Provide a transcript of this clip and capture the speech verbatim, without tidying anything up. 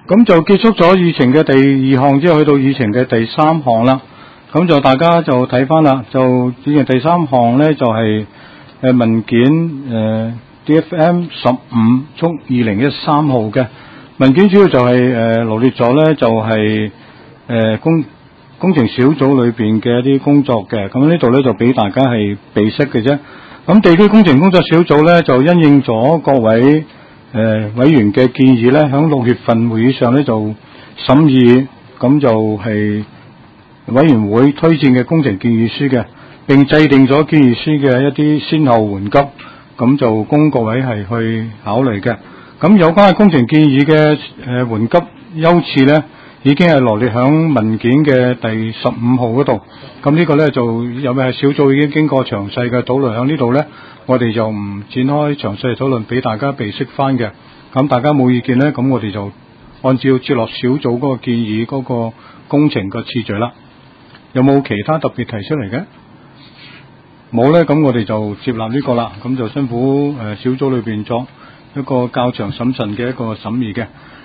咁就結束咗議程嘅第二項之後，去到議程嘅第三項啦。咁就大家就睇翻啦，就議程第三項咧就係、是、誒文件誒 D F M 十五速二零一三號嘅文件，主要就係誒羅列咗咧就係、是、誒、呃、工工程小組裏邊嘅一啲工作嘅。咁呢度咧就俾大家係備悉嘅啫。咁地區工程工作小組咧就因應咗各位誒、呃、委員嘅建議咧，喺六月份會議上咧就審議，咁就係委員會推薦嘅工程建議書嘅，並制定咗建議書嘅一啲先後緩急，咁就供各位係去考慮嘅。咁有關嘅工程建議嘅誒緩急優次咧，已經係羅列響文件嘅第十五號嗰度。咁呢個咧就有咩小組已經經過詳細嘅討論，喺呢度咧。我哋就唔展開詳細嘅討論，俾大家備悉翻嘅。咁大家冇意見呢，咁我哋就按照接落小組嗰個建議嗰個工程個次序啦。有冇其他特別提出嚟嘅？冇呢，咁我哋就接納呢個啦。咁就辛苦誒小組裏邊作一個較長審慎嘅一個審議嘅。